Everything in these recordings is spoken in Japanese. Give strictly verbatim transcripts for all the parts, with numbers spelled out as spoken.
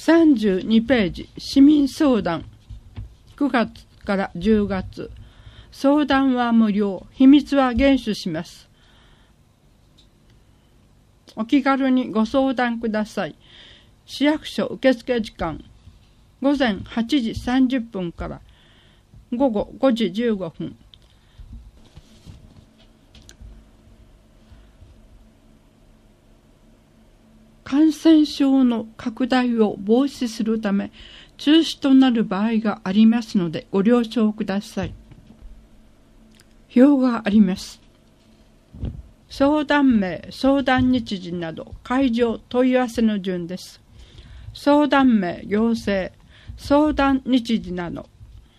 さんじゅうにページ、市民相談。くがつからじゅうがつ。相談は無料。秘密は厳守します。お気軽にご相談ください。市役所受付時間。ごぜんはちじさんじゅっぷんからごごごじじゅうごふん。感染症の拡大を防止するため中止となる場合がありますのでご了承ください。表があります。相談名、相談日時など会場問い合わせの順です。相談名、行政、相談日時など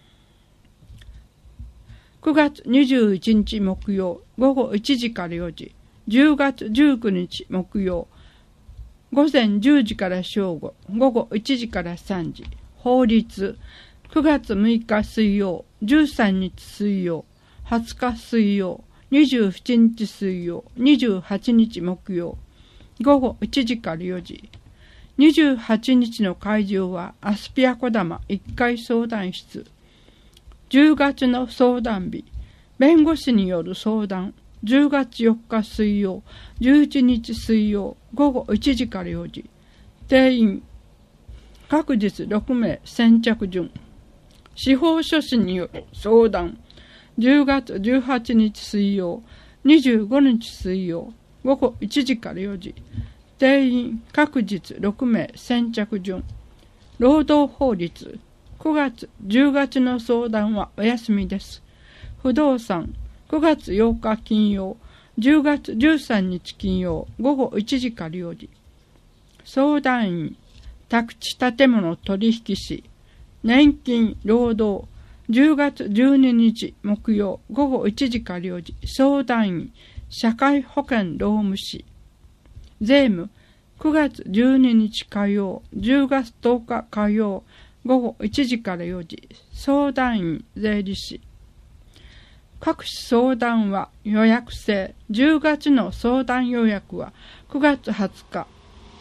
くがつにじゅういちにち木曜ごごいちじからよじ、じゅうがつじゅうくにち木曜ごぜんじゅうじから正午、ごごいちじからさんじ。法律、くがつむいか水曜、じゅうさんにち水曜、はつか水曜、にじゅうしちにち水曜、にじゅうはちにち木曜、ごごいちじからよじ。にじゅうはちにちの会場はアスピアこだまいっかい相談室。じゅうがつの相談日、弁護士による相談。じゅうがつよっか水曜、じゅういちにち水曜、ごごいちじからよじ。定員、各日ろくめい先着順。司法書士による相談。じゅうがつじゅうはちにち水曜、にじゅうごにち水曜、ごごいちじからよじ。定員、各日ろくめい先着順。労働法律、くがつ、じゅうがつの相談はお休みです。不動産、くがつようか金曜、じゅうがつじゅうさんにち金曜、ごごいちじからよじ。相談員、宅地建物取引士、年金、労働、じゅうがつじゅうににち木曜、ごごいちじからよじ。相談員、社会保険労務士、税務、くがつじゅうににち火曜、じゅうがつとおか火曜、ごごいちじからよじ。相談員、税理士。各種相談は予約制。じゅうがつの相談予約はくがつはつか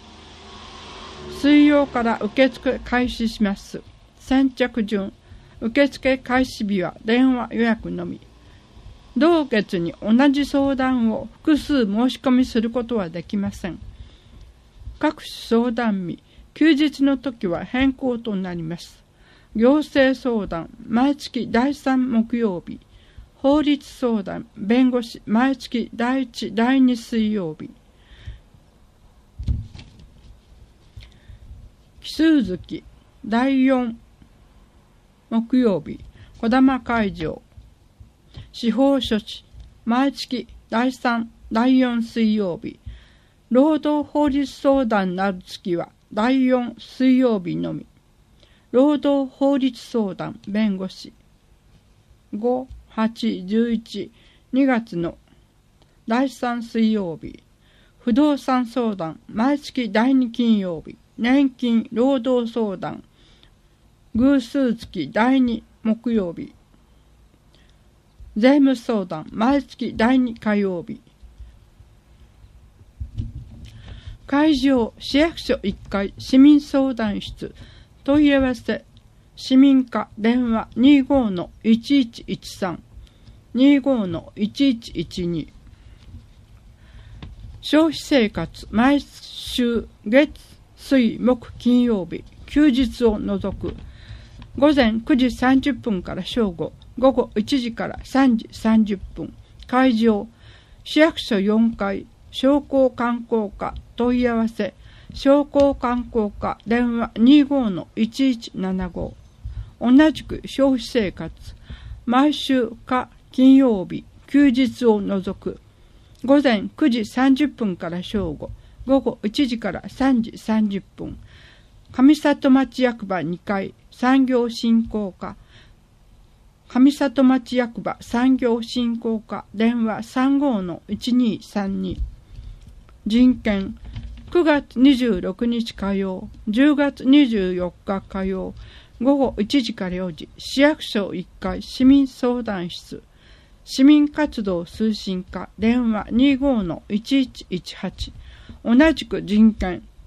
水曜から受付開始します。先着順。受付開始日は電話予約のみ。同月に同じ相談を複数申し込みすることはできません。各種相談日、休日の時は変更となります。行政相談、毎月だいさん木曜日。法律相談、弁護士、毎月だいいち、だいに水曜日。奇数月、だいよん木曜日、児玉会場。司法書士、毎月だいさん、だいよん水曜日。労働法律相談なる月はだいよん水曜日のみ。労働法律相談、弁護士。ご、はち、じゅういち、にがつのだいさん水曜日。不動産相談、毎月だいに金曜日。年金、労働相談、偶数月だいに木曜日。税務相談、毎月だいに火曜日。会場、市役所いっかい、市民相談室。問い合わせ、市民課電話 にじゅうごのいちいちいちさん、にじゅうごのいちいちいちに。消費生活、毎週月、水、木、金曜日、休日を除く。ごぜんくじさんじゅっぷんから正午、ごごいちじからさんじさんじゅっぷん。会場、市役所よんかい、商工観光課問い合わせ、商工観光課電話 にじゅうごのいちいちななご。同じく消費生活、毎週火、金曜日、休日を除く。ごぜんくじさんじゅっぷんから正午、ごごいちじからさんじさんじゅっぷん。上里町役場にかい、産業振興課。上里町役場産業振興課電話 さんじゅうごのいちにさんに。人権、くがつにじゅうろくにち火曜、じゅうがつにじゅうよっか火曜、ごごいちじからよじ、市役所いっかい市民相談室。市民活動推進課電話 にじゅうごのいちいちいちはち。同じく人権、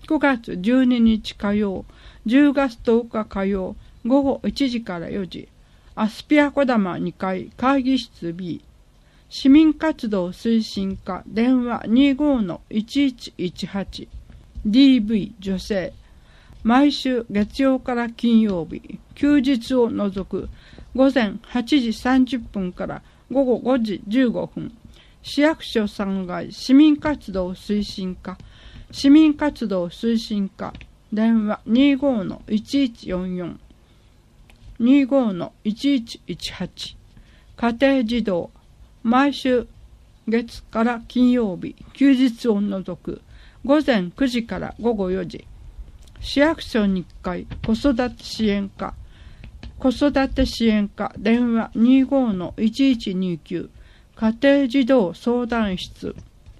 くがつじゅうににち火曜、じゅうがつとおか火曜、ごごいちじからよじ、アスピアこだまにかい会議室 B、市民活動推進課電話 にじゅうごのいちいちいちはち、ディーブイ 女性、毎週月曜から金曜日、休日を除く午前はちじさんじゅっぷんからごごごじじゅうごふん、市役所さんがい市民活動推進課、市民活動推進課、電話 にじゅうごのいちいちよんよん、にじゅうごのいちいちいちはち、家庭児童、毎週月から金曜日、休日を除く午前くじからごごよじ、市役所にかい子育て支援課、子育て支援課電話 にじゅうごのいちいちにきゅう、家庭児童相談室、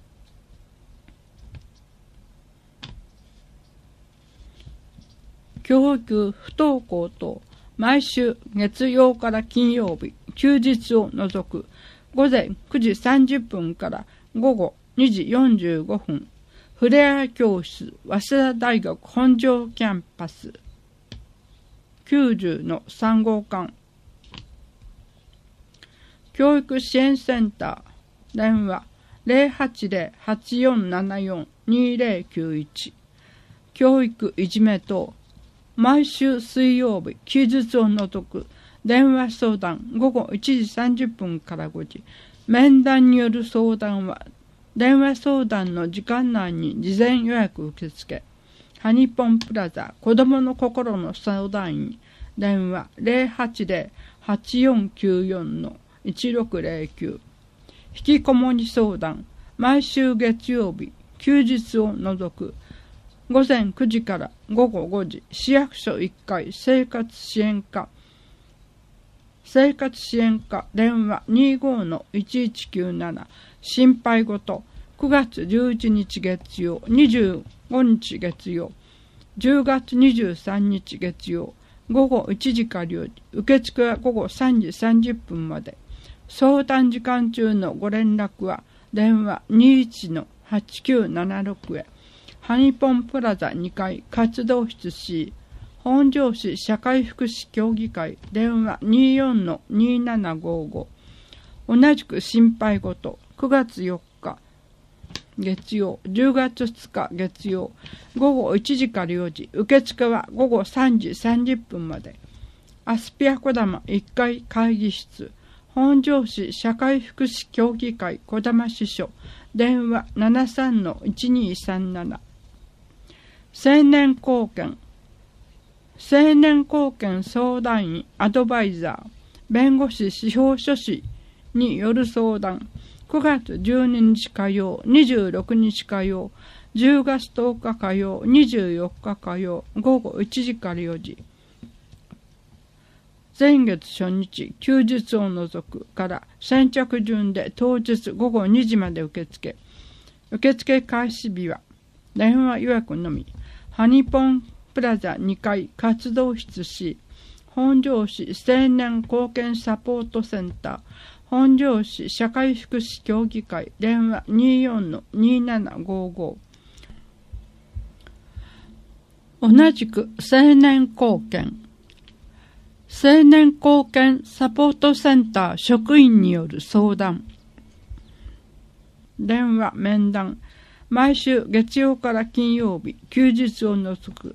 教育不登校等、毎週月曜から金曜日、休日を除く午前くじさんじゅっぷんからごごにじよんじゅうごふん、ふれあい教室、早稲田大学本庄キャンパス、きゅうじゅうのさん号館、教育支援センター、電話 ゼロはちゼロ はちよんななよん にゼロきゅういち、教育いじめ等、毎週水曜日、休日を除く電話相談ごごいちじさんじゅっぷんからごじ、面談による相談は電話相談の時間内に事前予約受付、ハニポンプラザ子どもの心の相談員、電話 ゼロはちゼロ はちよんきゅうよん のいちろくゼロきゅう、引きこもり相談、毎週月曜日、休日を除く午前くじからごごごじ、市役所いっかい生活支援課、生活支援課電話 にじゅうごのいちいちきゅうなな、心配事、くがつじゅういちにち月曜、にじゅうごにち月曜、じゅうがつにじゅうさんにち月曜、ごごいちじからよじ、受付はごごさんじさんじゅっぷんまで。相談時間中のご連絡は電話 にじゅういちのはちきゅうななろく へ、ハニポンプラザにかい活動室 C、本庄市社会福祉協議会電話 にじゅうよんのにななごご、同じく心配事、くがつよっか月曜、じゅうがつふつか月曜、ごごいちじからよじ、受付はごごさんじさんじゅっぷんまで。アスピアこだまいっかい会議室、本庄市社会福祉協議会こだま支所、電話 ななさんのいちにさんなな。青年貢献、青年貢献相談員アドバイザー、弁護士司法書士による相談、くがつじゅうににち火曜、にじゅうろくにち火曜、じゅうがつとおか火曜、にじゅうよっか火曜、ごごいちじからよじ。前月初日、休日を除くから先着順で当日ごごにじまで受付。受付開始日は電話予約のみ。ハニポンプラザにかい活動室 C、本庄市青年貢献サポートセンター、本庄市社会福祉協議会電話 にじゅうよんのにななごご。同じく青年貢献、青年貢献サポートセンター職員による相談、電話面談、毎週月曜から金曜日、休日を除く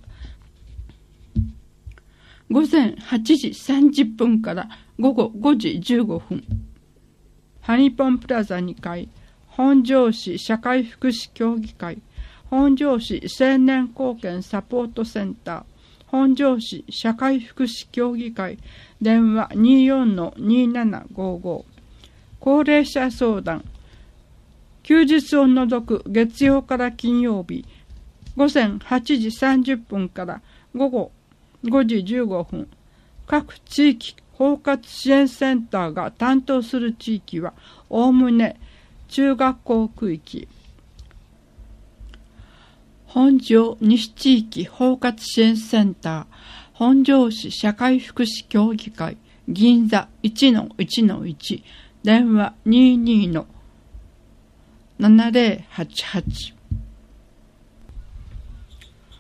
午前はちじさんじゅっぷんからごごごじじゅうごふん、ハニポンプラザにかい、本庄市社会福祉協議会、本庄市青年貢献サポートセンター、本庄市社会福祉協議会、電話 にじゅうよんのにななごご。高齢者相談、休日を除く月曜から金曜日、午前はちじさんじゅっぷんからごごごじじゅうごふん、各地域包括支援センターが担当する地域はおおむね中学校区域、本庄西地域包括支援センター、本庄市社会福祉協議会銀座 いちのいちのいち、電話 にじゅうにのななゼロはちはち。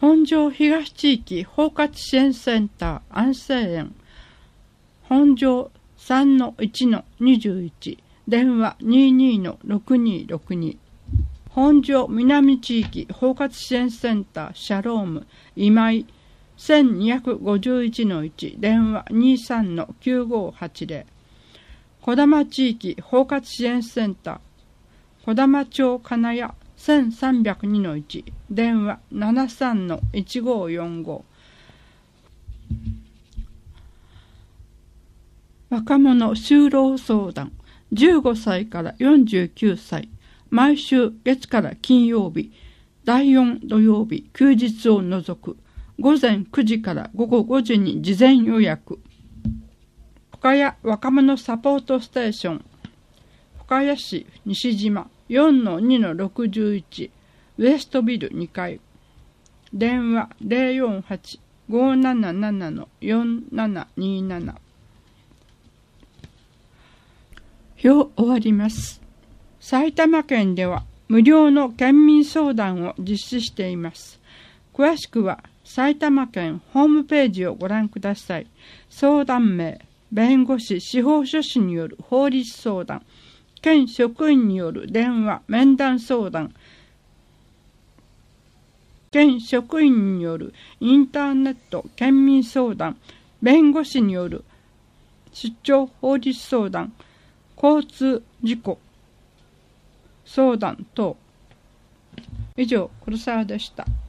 本庄東地域包括支援センター安政園本庄 さんのいちのにじゅういち 電話 にじゅうにのろくにろくに 本庄南地域包括支援センターシャローム今井 せんにひゃくごじゅういちのいち 電話 にじゅうさんのきゅうごはちゼロ 児玉地域包括支援センター児玉町金谷 せんさんびゃくにのいち 電話 ななさんのいちごよんご 若者就労相談じゅうごさいからよんじゅうきゅうさい毎週月から金曜日だいよん土曜日休日を除く午前くじから午後ごじに事前予約深谷若者サポートステーション深谷市西島 よんのにのろくいち ウエストビルにかい電話 ゼロよんはち ごーなななな のよんななになな 表終わります。埼玉県では無料の県民相談を実施しています。詳しくは埼玉県ホームページをご覧ください。相談名、弁護士、司法書士による法律相談、県職員による電話、面談相談、県職員によるインターネット県民相談、弁護士による出張法律相談、交通事故相談等。以上、黒沢でした。